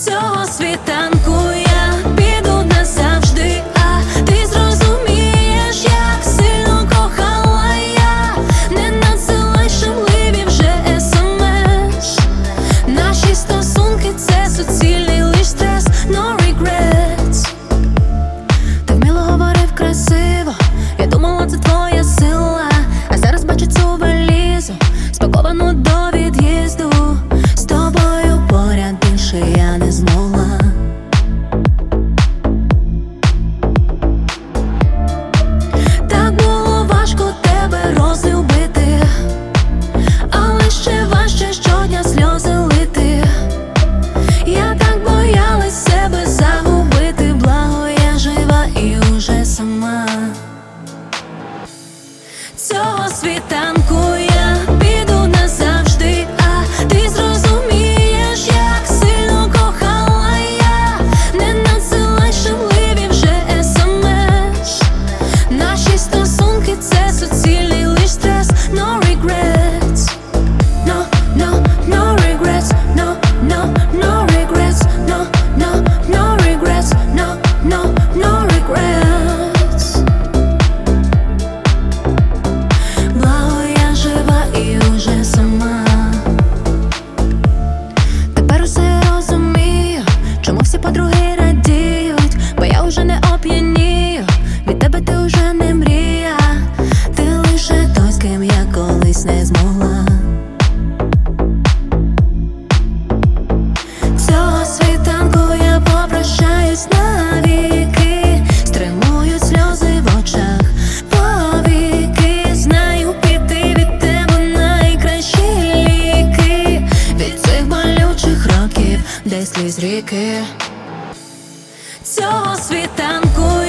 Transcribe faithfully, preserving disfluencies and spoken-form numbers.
Цього світанку я піду назавжди, а ти зрозумієш, як сильно кохала я. Не надсилай шумливі вже смс. Наші стосунки — це суцільний лиш стрес. No regrets. Ти вміло говорив красиво, я думала, це твоя сила. А зараз бачу цю валізу, спаковану до від'їзду. З тобою поряд більше я не змогла. Так було важко тебе розлюбити, але ще важче щодня сльози лити. Я так боялась себе загубити, благо я жива і уже сама. Цього світанку я піду назавжди, а ти зрозумієш, як сильно кохала я. Не надсилай шумливі вже смс. Наші стосунки — це суцільний лиш стрес. No regrets. No, no, no regrets. No, no, no regrets. No, no, no regrets. No, no, no regrets. Благо я жива і уже сама. Тепер усе розумію, чому всі подруги радіють, бо я уже не оп'янію. Від тебе ти уже не мрія, ти лише той, з ким я колись не змогла. Цього світанку я попрощаюсь навіки. Стримують сльози в очах повіки. Знаю, піти від тебе найкращі ліки. Від цих болючих років, де сліз ріки. Цього світанку